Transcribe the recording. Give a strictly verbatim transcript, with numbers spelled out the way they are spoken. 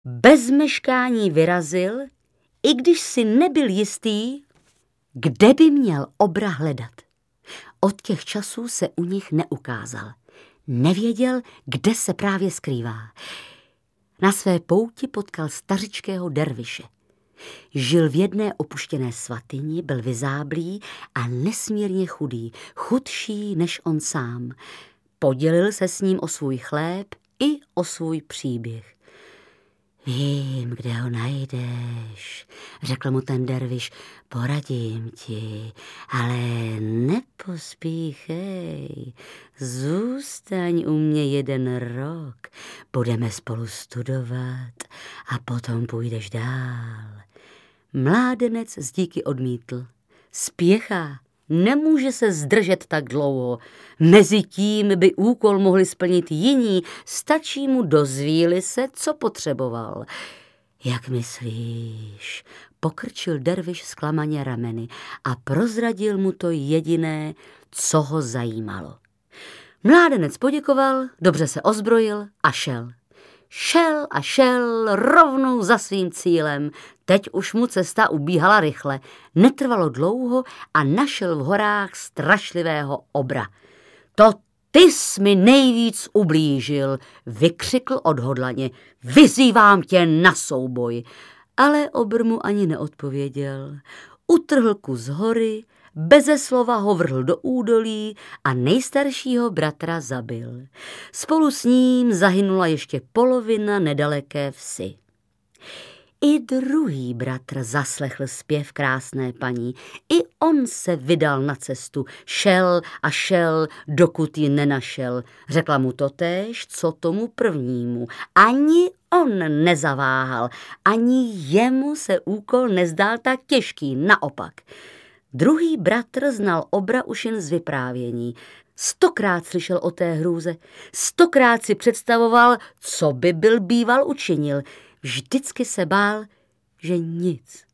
Bez meškání vyrazil, i když si nebyl jistý, kde by měl Obra hledat. Od těch časů se u nich neukázal. Nevěděl, kde se právě skrývá. Na své pouti potkal stařičkého derviše. Žil v jedné opuštěné svatyni, byl vyzáblý a nesmírně chudý, chudší než on sám. Podělil se s ním o svůj chléb i o svůj příběh. Vím, kde ho najdeš, řekl mu ten derviš, poradím ti, ale nepospíchej, zůstaň u mě jeden rok, budeme spolu studovat a potom půjdeš dál. Mládenec z díky odmítl, spěchá, nemůže se zdržet tak dlouho. Mezitím by úkol mohli splnit jiní, stačí mu dozvíli se, co potřeboval. Jak myslíš, pokrčil derviš zklamaně rameny a prozradil mu to jediné, co ho zajímalo. Mládenec poděkoval, dobře se ozbrojil a šel. Šel a šel rovnou za svým cílem. Teď už mu cesta ubíhala rychle. Netrvalo dlouho a našel v horách strašlivého Obra. To ty jsi mi nejvíc ublížil, vykřikl odhodlaně. Vyzývám tě na souboj. Ale Obr mu ani neodpověděl. Utrhl kus hory, beze slova ho vrhl do údolí a nejstaršího bratra zabil. Spolu s ním zahynula ještě polovina nedaleké vsi. I druhý bratr zaslechl zpěv krásné paní. I on se vydal na cestu. Šel a šel, dokud ji nenašel. Řekla mu totéž, co tomu prvnímu. Ani on nezaváhal, ani jemu se úkol nezdál tak těžký, naopak. Druhý bratr znal Obra už jen z vyprávění. Stokrát slyšel o té hrůze, stokrát si představoval, co by byl býval učinil. Vždycky se bál, že nic,